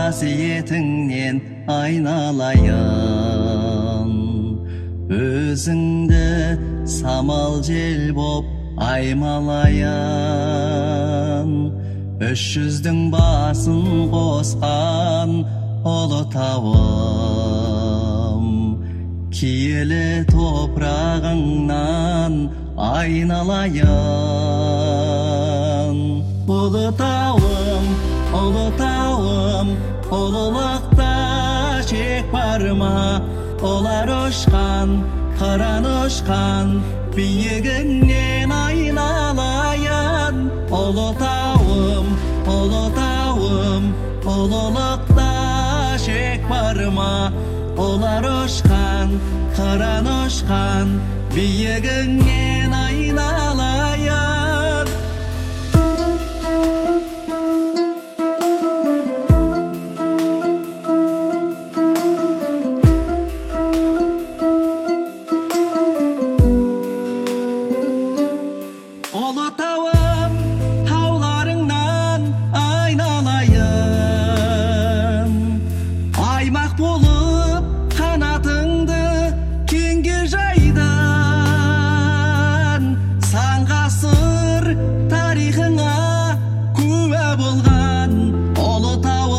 қасиетіңнен айналайын. Өзіңді самал жел боп аймалайын. 300-дің басын қосқан ұлы тауым, киелі топырағыңнан айналайын. Ұлы тауым, ұлылықта шек бар ма? Олар ұшқан, қыран ұшқан, биігіңнен айналайын. Ұлы тауым, ұлылықта шек бар ма? Олар ұшқан, қыран ұшқан, биігіңнен айналайын. Ұлы тауым, тауларыңнан айналайын. Аймақ болып қанатыңды кеңге жайдан. Сан ғасыр тарихыңа куә болған. Ұлы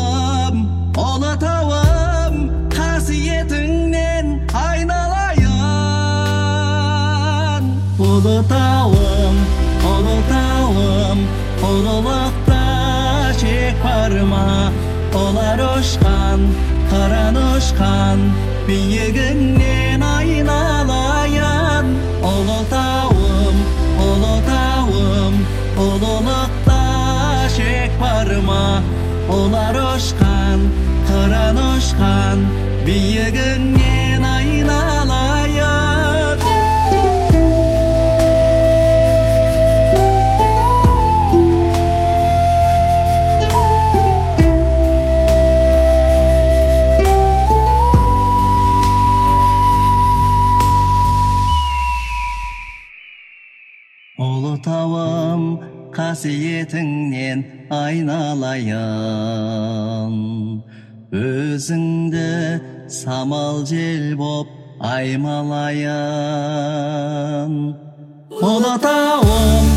тауым, қасиетіңнен айналайын. Ұлы тауым, ұлылықта шек бар ма? Олар ұшқан, қыран ұшқан, биігіңнен айналайын. Ұлы тауым, ұлылықта шек бар ма? Олар ұшқан, қыран ұшқан, биігіңнен айналайын. Ұлы тауым, қасиетіңнен айналайын. Өзіңді самал жел боп аймалайын. Ұлы тауым,